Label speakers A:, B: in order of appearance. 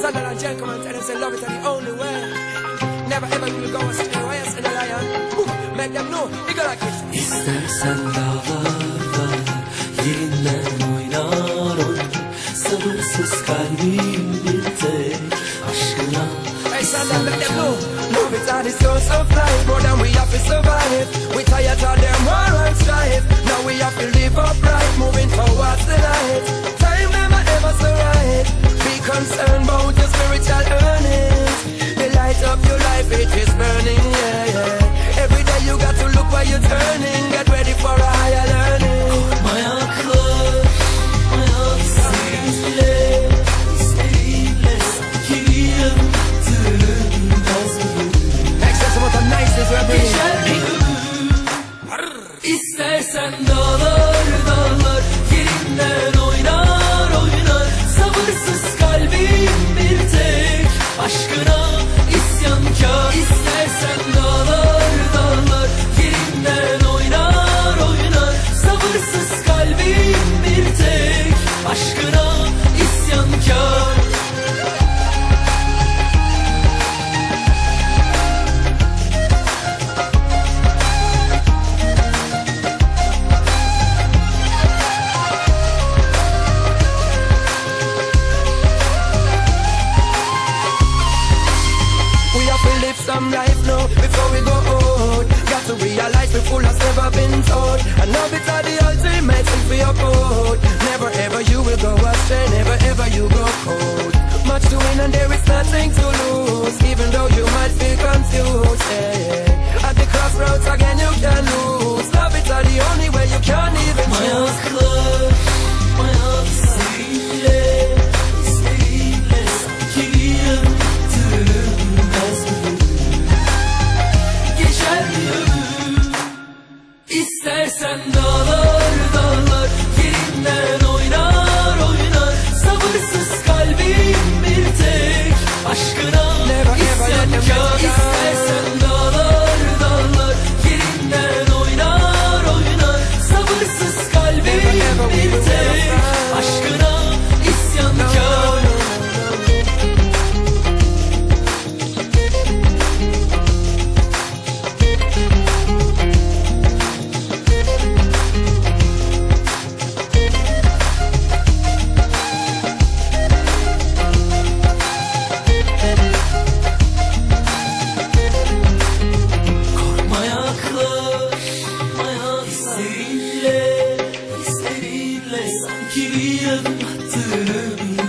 A: Sunderland gentlemen tell them say love is the only way. Never ever will go astray, why else in a lion. Make them know, you go like this.
B: İstersen dağlarda yerinden oynar oynar, sabırsız kalbim bir tek aşkına.
A: Hey Sunderland, make them know. Love is on the source of life, more than we have to survive. We tired of them war and strife. Now we have to live upright, moving towards the light. Time never ever so right. Be concerned about your spiritual earnings. The light of your life, it is burning, yeah, yeah. Every day you got to look where you're turning. Get ready for a higher learning.
B: Ayaklar, ayaksizle, isteğiyle sanki yaptığım gazlı.
A: Excess amount of niceness we're bringing.
B: İstersen dağlar dağlar yerinden oynar oynar, sabırsız kalbim bir tek aşkına isyankar. İstersen dağlar dağlar yerinden oynar oynar, sabırsız kalbim bir tek aşkına isyankar.
A: Some life now before we go out. Got to realize we're full as never been told. And love it's the ultimate thing for your code. Never ever you will go astray, never ever you go cold. Much to win and there is nothing to lose, even though you might feel confused, yeah, yeah. At the crossroads again you can lose. Love it's the only way you can even choose.
B: Ayaklar, ayaksizle, isteğiyle sanki yaptığım gazlı. İstersen dağlar dağlar yerinden oynar oynar, sabırsız kalbim bir tek aşkına isyankar. İstersen dağlar dağlar yerinden oynar oynar, sabırsız kalbim bir tek aşkına isyankar. İsterinle sanki yaptığım